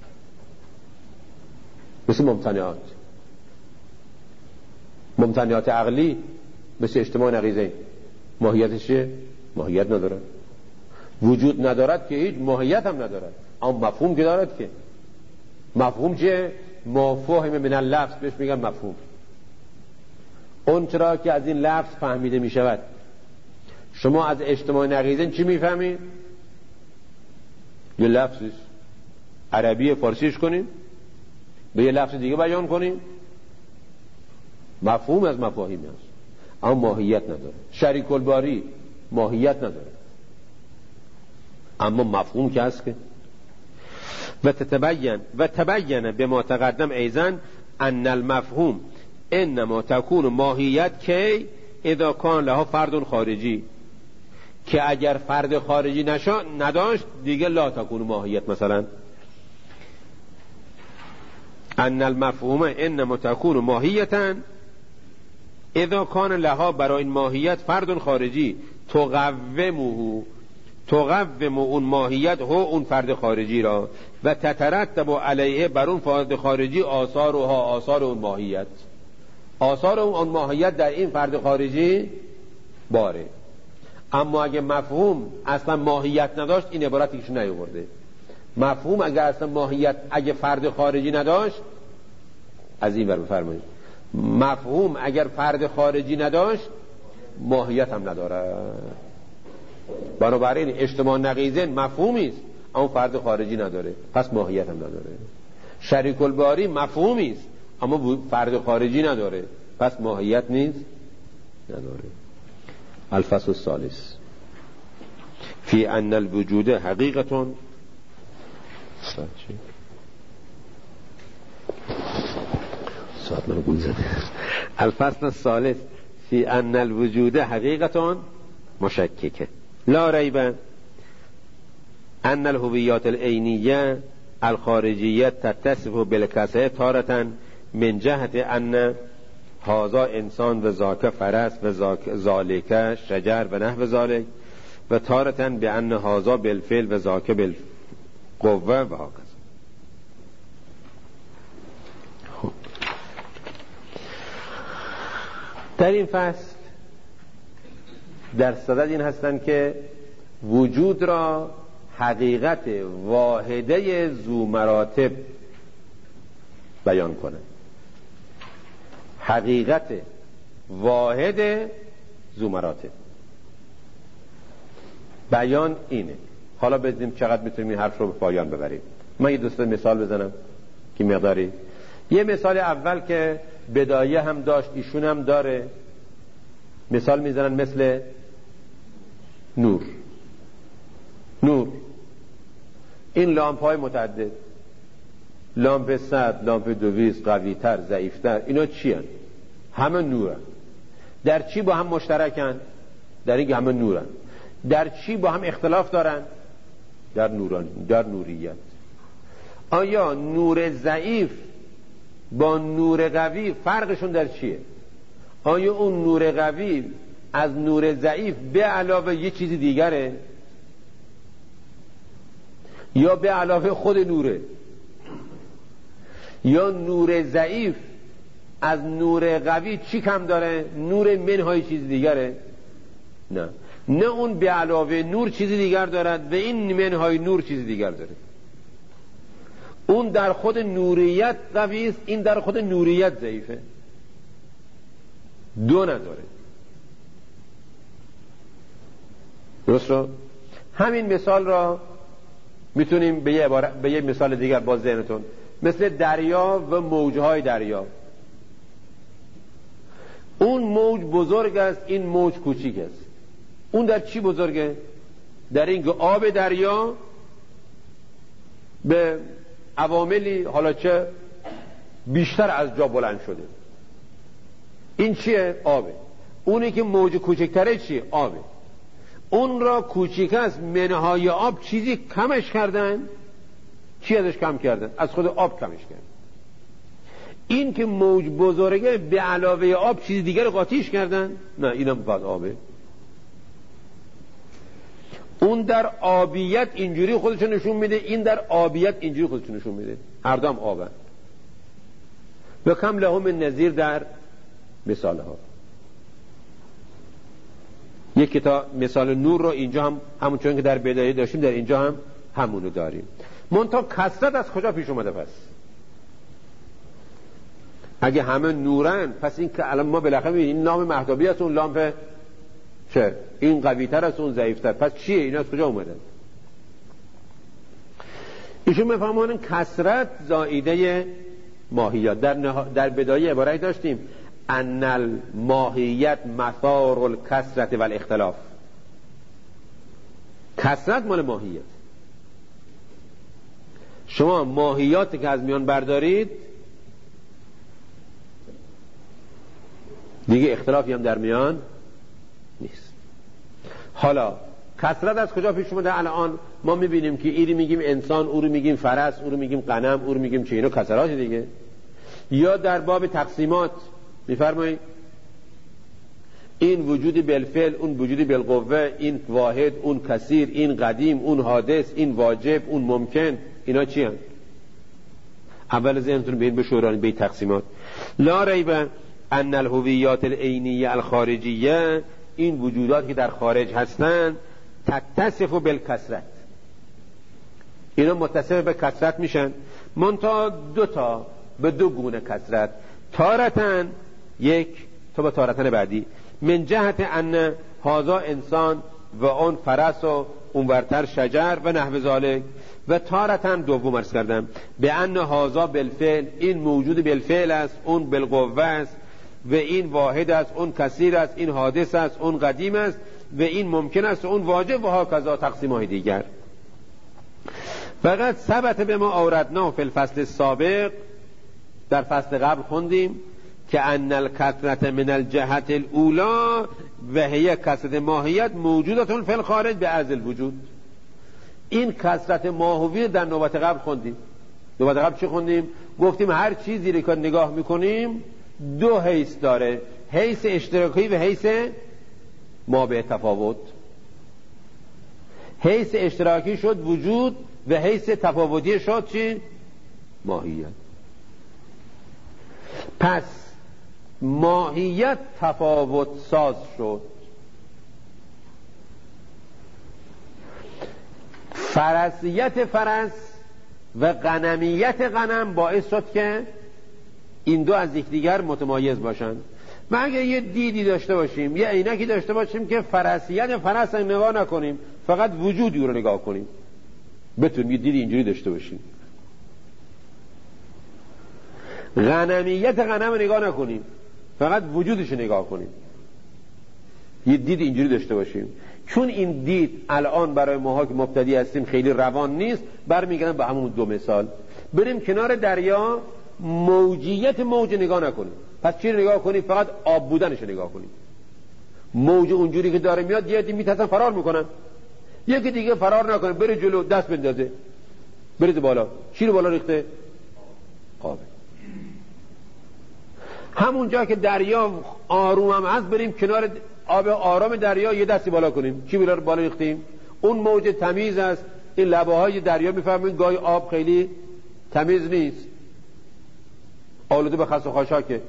ممتنعات عقلی مثل اجتماع نقیضین، ماهیتش چیه؟ ماهیت ندارد. وجود ندارد که هیچ، ماهیت هم ندارد، اما مفهوم که دارد. که مفهوم چیه؟ ما فهم من اللفظ بهش میگن مفهوم. اون چرا که از این لفظ فهمیده میشود. شما از اجتماع نقیضین چی میفهمید؟ یه لفظی عربی فارسیش کنیم، به یه لفظ دیگه بیان کنیم، مفهوم از مفاهیم هست اما ماهیت نداره. شریک الباری ماهیت نداره اما مفهوم که هست. که و تبین بما تقدم ایزن ان المفهوم انما تكون ماهیت که اذا کان لها فرد خارجی، که اگر فرد خارجی نداشت دیگه لا تكون ماهیت. مثلا ان المفهوم انما تكون ماهیتا اذا کان لها، برای این ماهیت فرد خارجی، تقوم اون ماهیت هو اون فرد خارجی را، و تترتب علیه بر اون فرد خارجی آثارها، آثار اون ماهیت، آثار اون ماهیت در این فرد خارجی باره. اما اگه مفهوم اصلا ماهیت نداشت، این عبارت ایشون نیاورده. مفهوم اگه اصلا ماهیت، اگه فرد خارجی نداشت، از این ور بفرمایید، مفهوم اگر فرد خارجی نداشت ماهیت هم نداره. بنابراین اجتماع نقیضین مفهومی است اما فرد خارجی نداره، پس ماهیت هم نداره. شریک الباری مفهومی است اما فرد خارجی نداره، پس ماهیت نیست، نداره. الفصل الثالث فی ان الوجود حقیقة. الفصل الثالث فی ان الوجود حقیقة مشککه لا ریب ان الهویات العینیه الخارجیه تتصف بالکسه تارة من جهت ان هذا انسان و ذاک فرس و ذالک شجر و نحو ذالک، و تارة بان هذا بالفعل و ذاک بالقوه و هكذا. در این فصل در صدد این هستند که وجود را حقیقت واحده ذو مراتب بیان کنند. حقیقت واحد ذو مراتب بیان اینه. حالا ببینیم چقدر میتونیم این حرف رو به پایان ببریم. من یه دوست مثال بزنم که مقداری. یه مثال اول که بدایه هم داشت ایشون هم داره، مثال میزنن مثل نور. این لامپ های متعدد، لامپ 100، لامپ 200، قوی تر، ضعیف تر، اینا چی هن؟ همه نورن. در چی با هم مشترکن؟ در اینکه همه نورن. در چی با هم اختلاف دارن؟ در نوریت. آیا نور ضعیف با نور قوی فرقشون در چیه؟ آیا اون نور قوی از نور ضعیف به علاوه یه چیزی دیگره؟ یا به علاوه خود نوره، یا نور ضعیف از نور قوی چی کم داره؟ نور منهای چیز دیگره؟ نه اون به علاوه نور چیزی دیگر دارد و این منهای نور چیزی دیگر داره. اون در خود نوریت قوی است، این در خود نوریت ضعیفه، دو نداره. درست رو؟ همین مثال را میتونیم به یه مثال دیگر باز ذهنتون، مثل دریا و موجهای دریا. اون موج بزرگ است، این موج کوچیک است. اون در چی بزرگه؟ در اینکه آب دریا به عواملی حالا چه بیشتر از جا بلند شده. این چیه؟ آبه. اونی که موج کوچکتره چیه؟ آبه. اون را کوچیک است، منهای آب چیزی کمش کردن. چی ازش کم کردن؟ از خود آب کمش کردن. این که موج بزرگه به علاوه آب چیزی دیگر قاطیش کردن. نه، اینم فقط آبه. اون در آبیت اینجوری خودشو نشون میده، این در آبیت اینجوری خودشو نشون میده. هر دو هم آبن. و کم لهم من نظیر در مثال ها. یک کتاب مثال نور رو اینجا هم همونچون که در بدایه داشتیم در اینجا هم همونو داریم. منتها کثرت از کجا پیش اومده؟ پس اگه همه نورن، پس این که الان ما بالاخره میبینیم این نام مهتابی است، اون لامپ چه؟ این قوی تر است، اون ضعیف تر. پس چیه؟ این از کجا اومده؟ ایشون میفهمونن کثرت زائیده ماهیت. در بدایه عبارتی داشتیم ان الماهیت مثار الکثرت و الاختلاف. کثرت مال ماهیت. شما ماهیاتی که از میان بردارید دیگه اختلافی هم در میان نیست. حالا کثرت از کجا پیش اومده؟ الان ما میبینیم که ایری میگیم انسان، او رو میگیم فرس، او رو میگیم غنم، او رو میگیم چه، اینو کثرات دیگه. یا در باب تقسیمات میفرمایید این وجودی بالفعل، اون وجودی بالقوه، این واحد، اون کثیر، این قدیم، اون حادث، این واجب، اون ممکن. اینا چی هم؟ اول ذهنتون به این بشورانی به تقسیمات. لا ریب ان الهویات العینیه الخارجیه، این وجودات که در خارج هستند تتصف بالکثرت، اینا متصف به کثرت میشن. منتها به دو گونه کثرت. تارتن یک تا به تارتن بعدی، من جهت ان هذا انسان و اون فرس و اون ورتر شجر و نحو ذالک. و تارتن دوم عرض کردم به ان هذا بالفعل، این موجود بالفعل است، اون بالقوه است، و این واحد است، اون کثیر است، این حادث است، اون قدیم است، و این ممکن است، اون واجب، و ها کذا تقسیم‌های دیگر. فقط ثبت به ما آوردنا فی الفصل السابق، در فصل قبل خوندیم که ان الکثرت من الجهت الاولی و هی کثرت ماهیت موجودتون فی الخارج به عرض الوجود. این کثرت ماهوی در نوبت قبل خوندیم. نوبت قبل چی خوندیم؟ گفتیم هر چیزی رو که نگاه میکنیم دو حیث داره، حیث اشتراکی و حیث ما به تفاوت. حیث اشتراکی شد وجود و حیث تفاوتی شد چی؟ ماهیت. پس ماهیت تفاوت ساز شد. فرسیت فرس و غنمیت غنم باعث شد که این دو از یکدیگر متمایز باشند. ما اگر یه دیدی داشته باشیم، یه عینکی داشته باشیم که فرسیت فرس رو نگاه نکنیم، فقط وجودی رو نگاه کنیم، بتونیم یه دیدی اینجوری داشته باشیم. غنمیت غنم رو نگاه نکنیم، فقط وجودش رو نگاه کنیم، یه دید اینجوری داشته باشیم. چون این دید الان برای ماها که مبتدی هستیم خیلی روان نیست، برمیگردم به همون دو مثال. بریم کنار دریا، موجیت موج نگاه نکنیم. پس چی رو نگاه کنیم؟ فقط آب بودنش رو نگاه کنیم. موج اونجوری که داره میاد، یه دی میترسن فرار میکنن، یکی دیگه فرار نکنه، بره جلو دست بندازه بریزه بالا. چی رو بالا ریخته؟ آب. همون جا که دریا آروم هم هست، بریم کنار آب آرام دریا، یه دستی بالا کنیم. چی بالا ریختیم؟ اون موج تمیز است، این لبه های دریا میفهمین گاهی آب خیلی تمیز نیست، آلوده به خس و خاشاکه،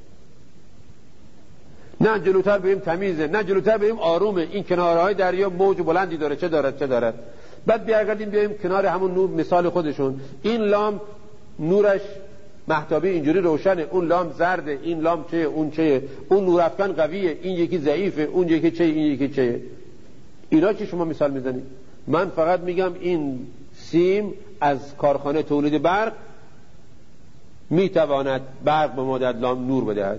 نه جلوتر بریم تمیزه، نه جلوتر بریم آرومه، این کنارهای دریا موج بلندی داره، چه داره. بعد بیارگردیم بیایم کنار همون نور مثال خودشون، این لام نورش مهتابی اینجوری روشنه، اون لام زرده، این لام چه، اون چه، اون نورافکن قویه، این یکی ضعیفه، اون یکی چه، این یکی چه. اینا که شما مثال میزنید، من فقط میگم این سیم از کارخانه تولید برق میتواند برق به مادت لام نور بدهد.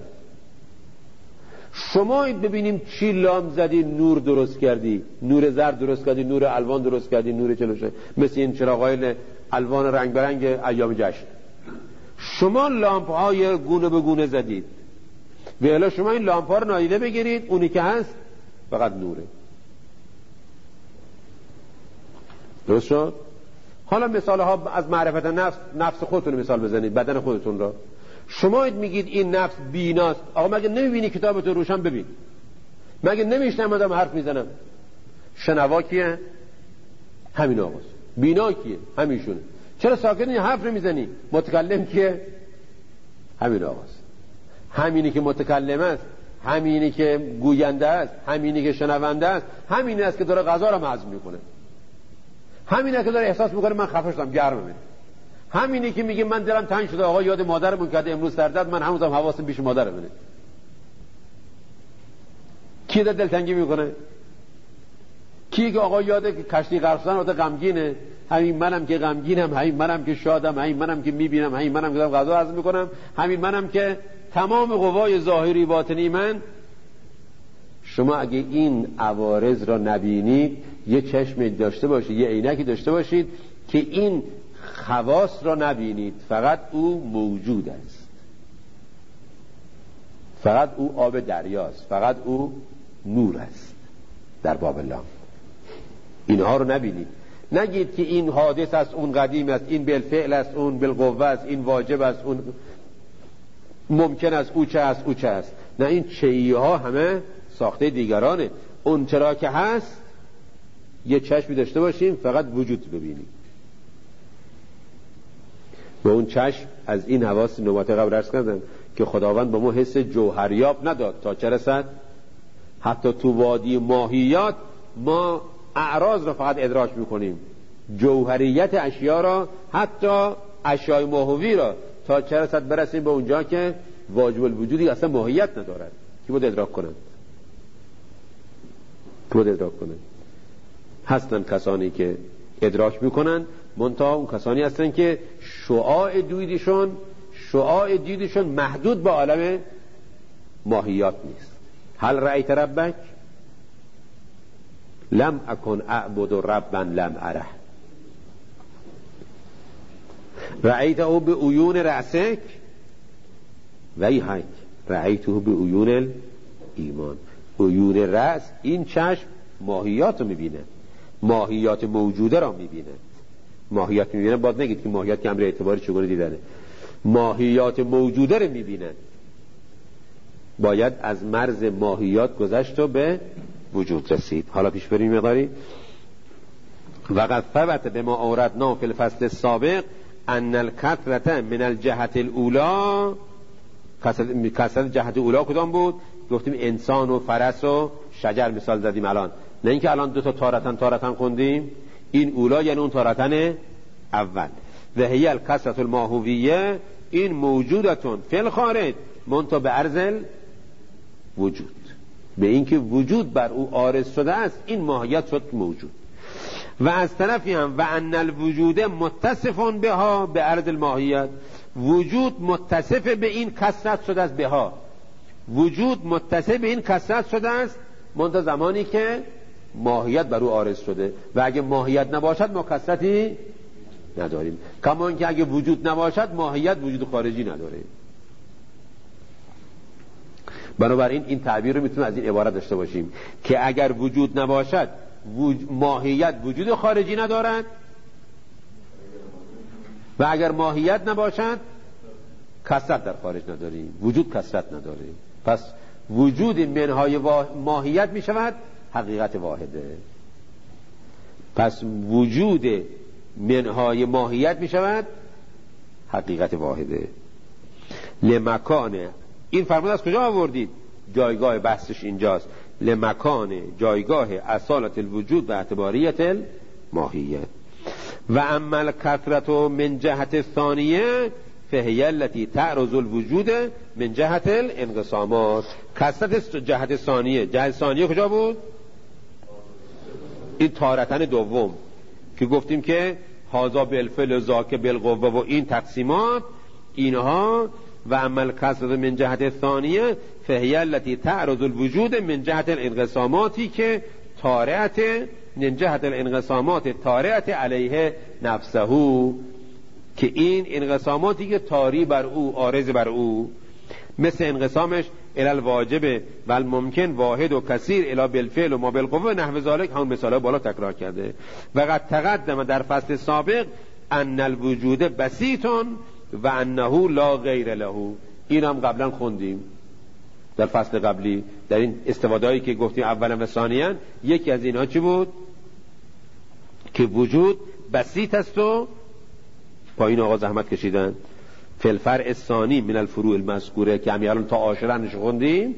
شما ببینیم چی لام زدی نور درست کردی، نور زرد درست کردی، نور الوان درست کردی، نور چلوشه، مثل این چراغای الوان رنگ برنگ ایام جشن. شما لامپ های گونه به گونه زدید و الا شما این لامپ ها رو نادیده بگیرید، اونی که هست فقط نوره. درست شد؟ حالا مثال ها از معرفت نفس خودتون مثال بزنید، بدن خودتون را. شما میگید این نفس بیناست، آقا مگه نمیبینی کتابتو روشن ببین؟ مگه نمیشنم آدم حرف میزنم؟ شنوا کیه؟ همین آقاست. بینا کیه؟ همیشونه. چرا ساکت حرف نمیزنی؟ متکلم کیه؟ همین آقاست. همینی که متکلم است، همینی که گوینده است، همینی که شنونده است، همینی است که داره غذا رو هضم میکنه، همینی که داره احساس میکنه من خفه شدم گرمه، همینی که میگه من دلم تنگ شده آقا یاد مادرمون کرده امروز سردرد، من هنوزم حواسم پیش مادرمه. کی دل دلتنگی میکنه؟ کی که آقا یاد کشتی غرق شدن وقت غمگینه؟ همین منم که غمگینم، همین منم که شادم، همین منم که میبینم، همین منم که دارم غذا هضم میکنم، همین منم که تمام قوای ظاهری باطنی من. شما اگه این عوارض را نبینید، یه چشم داشته باشید، یه عینکی داشته باشید که این خواص را نبینید، فقط او موجود است، فقط او آب دریاست، فقط او نور است در باب الله. اینها رو نبینید، نگید که این حادث است، اون قدیم است، این بالفعل است، اون بالقوه است، این واجب است، اون ممکن است، او چه است، او چه است. نه، این چهی ها همه ساخته دیگرانه. اون چرا که هست یه چشمی داشته باشیم فقط وجود ببینیم و اون چشم از این حواس نوبت قبل عرض کردم که خداوند به ما حس جوهریاب نداد تا چه رسد حتی تو وادی ماهیات ما اعراض را فقط ادراک میکنیم، جوهریت اشیا را، حتی اشیای ماهوی را تا چه رسد برسیم به اونجا که واجب الوجودی اصلا ماهیت ندارد. کی بود ادراک کنند؟ هستن کسانی که ادراک میکنن، منتها اون کسانی هستن که شعاع دیدشون محدود به عالم ماهیات نیست. هل رأیت ربک؟ لم اکن اعبد ربا لم اره. رأیته به عیون رأسک ویحک رأیته به عیون ایمان. عیون رأس، این چشم ماهیات رو میبینه، ماهیات موجوده را میبینه. ماهیات میبینه باید نگید که ماهیات که امر اعتباری چگونه دیدنه، ماهیات موجوده رو میبینه. باید از مرز ماهیات گذشت و به وجود رسید. حالا پیش بریم مقداری. وقد ثبت بما اوردنا فی الفصل السابق ان الکثرة من الجهت الاولی. کثرت جهت اولی کدام بود؟ گفتیم انسان و فرس و شجر مثال زدیم. الان نه اینکه الان دو تا تارتن خوندیم، این اولا یعنی اون تارتن اول. و هی الکثرة الماهویه، این موجودتون فی الخارج منتها به عرض وجود، به اینکه وجود بر او عارض شده است، این ماهیت شد موجود. و از طرفی هم و ان الوجود متصفون بها به عرض الماهیت، وجود متصف به این کثرت شده است، بها وجود متصف به این کثرت شده است منتها زمانی که ماهیت بر او عارض شده. و اگه ماهیت نباشد ما کثرتی نداریم، کما اینکه اگه وجود نباشد ماهیت وجود خارجی نداره. بنابراین این تعبیر رو میتونیم از این عبارت داشته باشیم که اگر وجود نباشد ماهیت وجود خارجی ندارد، و اگر ماهیت نباشد کثرت در خارج نداریم، وجود کثرت نداره. پس وجود منهای ماهیت میشود حقیقت واحده. پس وجود منهای ماهیت می شود حقیقت واحده. لمکان، این فرمود از کجا آوردید؟ جایگاه بحثش اینجاست. لمکان، جایگاه اصالت الوجود به اعتباریت الماهیت. و اما الکثرت من جهت الثانیه فهی التي تعرض الوجود من جهت الانقسامات. کثرت جهت ثانیه، جهت ثانیه کجا بود؟ این تارتن دوم که گفتیم که هذا بالفعل ذاک بالقوه و این تقسیمات اینها. و عمل کثرت من جهت الثانیه فهی التي تعرض الوجود من جهت الانقساماتی که طارئت من جهت الانقسامات طارئت علیه نفسه، که این انقساماتی که طاری بر او، عارض بر او، مثل انقسامش الی الواجب و الممکن واحد و کثیر الی بالفعل و ما بالقوه نحو ذلك، همون مثالا بالا تکرار کرده. و قد تقدم در فصل سابق ان الوجود بسیط و انه لا غیر له. این هم قبلا خوندیم در فصل قبلی، در این استفادهایی که گفتیم اولا و ثانیا. یکی از اینها چی بود؟ که وجود بسیط است و پایین آقا زحمت کشیدن فی الفرع الثانی من الفروع المذکوره که همین الان تا عاشرنش خوندیم.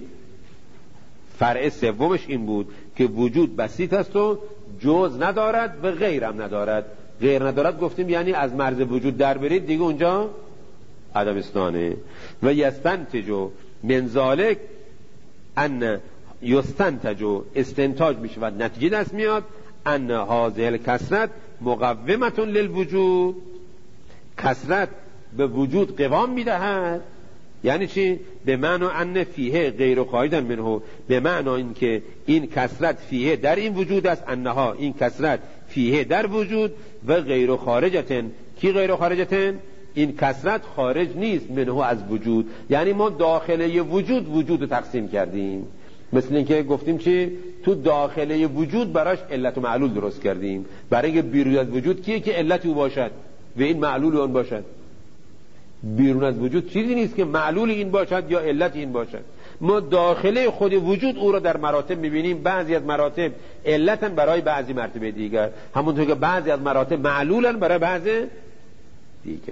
فرع سومش این بود که وجود بسیط است و جز ندارد و غیرم ندارد. غیر ندارد گفتیم یعنی از مرز وجود در برید دیگه اونجا عدمستانه. و یستنتجو من ذالک ان یستنتجو، استنتاج می شود، نتیجه دست میاد، ان هذه الکثرت مقومة للوجود، کثرت به وجود قوام میدهد. یعنی چی؟ به معنی ان فیه غیر خارجا منه، به معنی این که این کثرت فیه در این وجود است، انها این کثرت فیه در وجود و غیر خارجتن. کی غیر خارجتن؟ این کثرت خارج نیست منه از وجود. یعنی ما داخله وجود رو تقسیم کردیم، مثل اینکه گفتیم چی؟ تو داخله وجود براش علت و معلول درست کردیم، برای اینکه بیرون از وجود کیه که علت او باشد و این معلول اون باشد. بیرون از وجود چیزی نیست که معلول این باشد یا علت این باشد. ما داخله خود وجود او را در مراتب میبینیم. بعضی از مراتب علتن برای بعضی مرتبه دیگر، همونطور که بعضی از مراتب معلولن برای بعضی دیگر.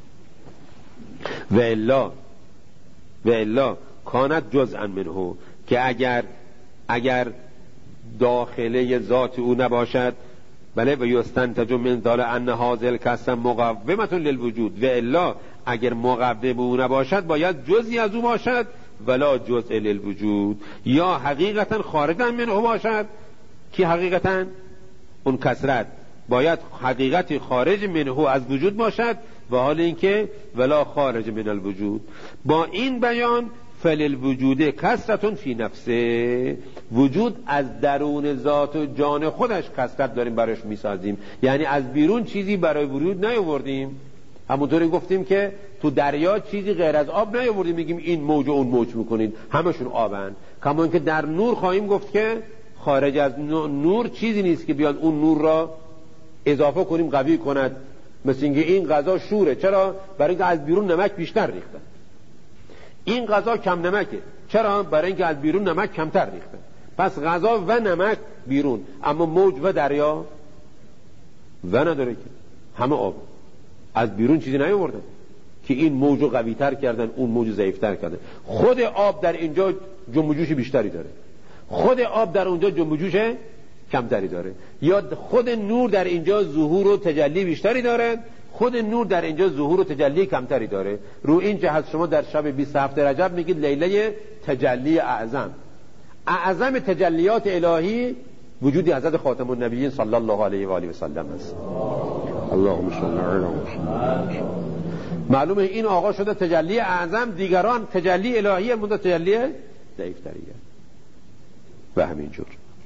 و الا کانت جزءا منه، که اگر داخله ذات او نباشد، بله، و یستنتج من ذلک ان هذه الکثرة مقومة للوجود، و الا اگر مقوم او نباشد باید جزئی از او باشد ولا جزء للوجود، یا حقیقتا خارجا منه باشد. که حقیقتا اون کثرت باید حقیقتی خارج منه از وجود باشد، و حال اینکه ولا خارج من الوجود. با این بیان فللوجود کثرة فی نفسه، وجود از درون ذات و جان خودش کثرت داریم براش میسازیم، یعنی از بیرون چیزی برای وجود نیاوردیم. همونطوری گفتیم که تو دریا چیزی غیر از آب نیاوردیم میگیم این موج و اون موج میکنید، همشون آبن. کما اینکه در نور خواهیم گفت که خارج از نور چیزی نیست که بیاد اون نور را اضافه کنیم قوی کند. مثل اینکه این غذا شوره، چرا؟ برای اینکه از بیرون نمک بیشتر ریختن. این غذا کم نمکه، چرا؟ برای اینکه از بیرون نمک کمتر ریختن. پس غذا و نمک بیرون، اما موج و دریا و نداره که همه آب. از بیرون چیزی نیاوردن که این موجو قوی تر کردن اون موجو ضعیف تر کردن. خود آب در اینجا جنب و جوش بیشتری داره، خود آب در اونجا جنب و جوش کمتری داره، یا خود نور در اینجا ظهور و تجلی بیشتری داره، خود نور در اینجا ظهور و تجلی کمتری داره. رو این جهت شما در شب 27 رجب میگید لیله تجلی اعظم. اعظم تجلیات الهی وجودی حضرت خاتم النبیین صلی الله علیه و آله و سلم است. اللهم صل علی محمد. معلومه این آقا شده تجلی اعظم، دیگران تجلی الهی مونده تجلی ضعیف‌تریه و همینجور.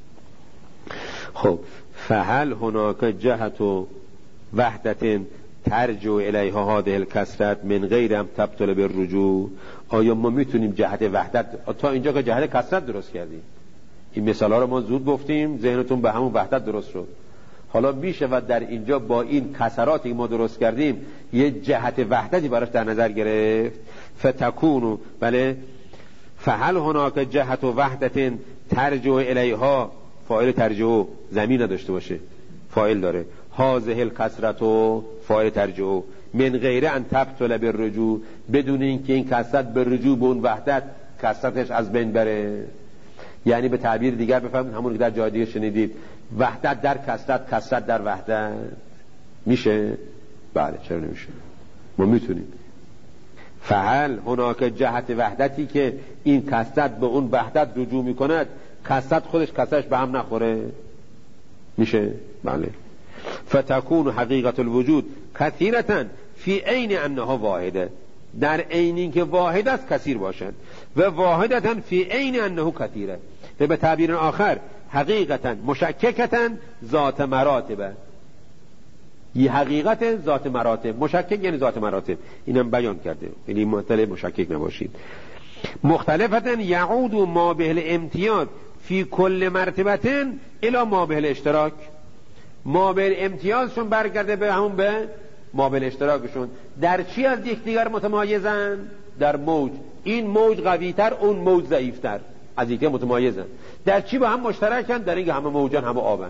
خب فهل هناك جهت و وحدت ترجع الیها هذه الکثرت من غیر ان تبطل بالرجوع؟ آیا ما میتونیم جهت وحدت، تا اینجا که جهت کثرت درست کردیم، این مثالا رو ما زود گفتیم، ذهنتون به همون وحدت درست شد. حالا میشه و در اینجا با این کسراتی که ما درست کردیم یه جهت وحدتی براش در نظر گرفت. فتکونو، بله، فهل هناك جهت و وحدت ترجع الیها، فاعل ترجع زمین نداشته باشه، فاعل داره، هذه الکسرت و فاعل ترجع، من غیر ان تبطل بالرجوع، بدون اینکه این کسرت به رجوع به اون وحدت کسرتش از بین بره. یعنی به تعبیر دیگر بفهمید همون که در جای دیگه شنیدید، وحدت در کسرت، کسرت در وحدت میشه؟ بله، چرا نمیشه؟ ما میتونیم. فعل هناک جهت وحدتی که این کسرت به اون وحدت رجوع میکند، کسرت خودش کسرتش به هم نخوره، میشه؟ بله. فتكون حقیقت الوجود کثیرتن فی عین انها واحده، در عین اینکه واحد است کثیر باشد، و واحدتن فی عین انه کثیره، و به تعبیر آخر حقیقتن مشککتن ذات مراتب، یه حقیقت ذات مراتب، مشکک یعنی ذات مراتب، اینم بیان کرده، یعنی مطلع مشکک نباشید. مختلفتن یعود ما به الامتیاز فی کل مرتبتن الی ما به الاشتراک، ما به الامتیازشون برگرده به همون به ما به الاشتراکشون. در چی از یکدیگر متمایزن؟ در موج، این موج قویتر، اون موج ضعیفتر، از یکدیگر متمایزن. در چی با هم مشترکن؟ در اینکه همه موجان، همه آبن.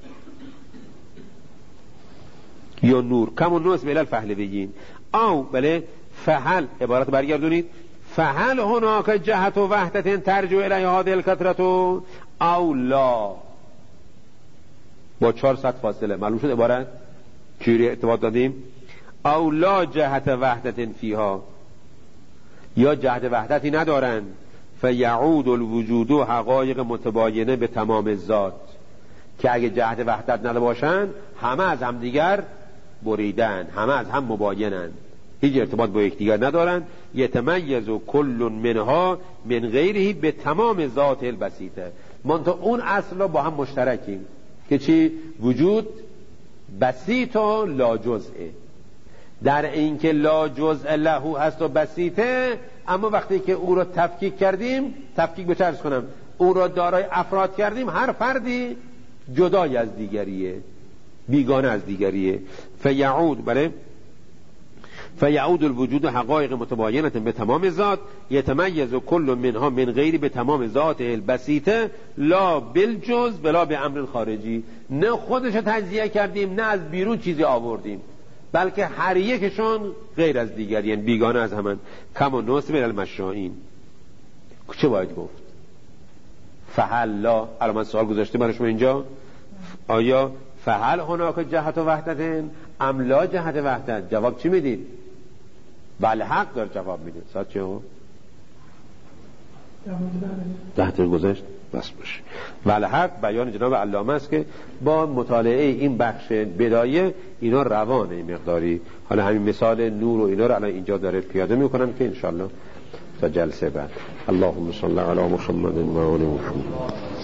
یا نور کم نوس به الفهلویین او بله فهل، عبارت برگردونید، فهل هناک جهت و وحدت ترجع الی هذه الکثرت او لا، با 400 فاصله معلوم شد عبارت چیری ارتباط دادیم. او لا جهت وحدت فیها، یا جهت وحدتی ندارن، فیعود الوجود حقایق متباینه به تمام ذات، که اگه جهت وحدت نداشتن همه از هم دیگر بریدن، همه از هم مباینن، هیچ ارتباط با یکدیگر ندارن. یتمیز کل منها من غیره به تمام ذات البسیطه، منتها اون اصل رو با هم مشترکیم که چی؟ وجود بسیط و لا جزئه، در اینکه لا جزء له هست و بسیطه، اما وقتی که او رو تفکیک کردیم، تفکیک به چرز کنم، او رو دارای افراد کردیم، هر فردی جدای از دیگریه، بیگانه از دیگریه. فیعود بله فیعود الوجود حقایق متباینه به تمام ذات، یتمیز کل منها من غیری به تمام ذات البسیطه، لا بالجز ولا به امر خارجی، نه خودش تجزیه کردیم نه از بیرون چیزی آوردیم، بلکه هر یکشون غیر از دیگری، یعنی بیگانه از همان. کما نسب المشائین، چه باید گفت؟ فهل لا، الان من سوال گذاشته برای شما اینجا، آیا فهل هناک جهت و وحدت ام لا جهت وحدت؟ جواب چی میدید؟ بله حق دار جواب میده. ساعت چه ها؟ 10 دقیقه گذشت، بس باشه. بله حق بیان جناب علامه است که با مطالعه این بخش بدایه اینا روانه مقداری. حالا همین مثال نور و اینا رو الان اینجا داره پیاده میکنن که انشالله تا جلسه بعد. اللهم صل علی محمد و آل محمد.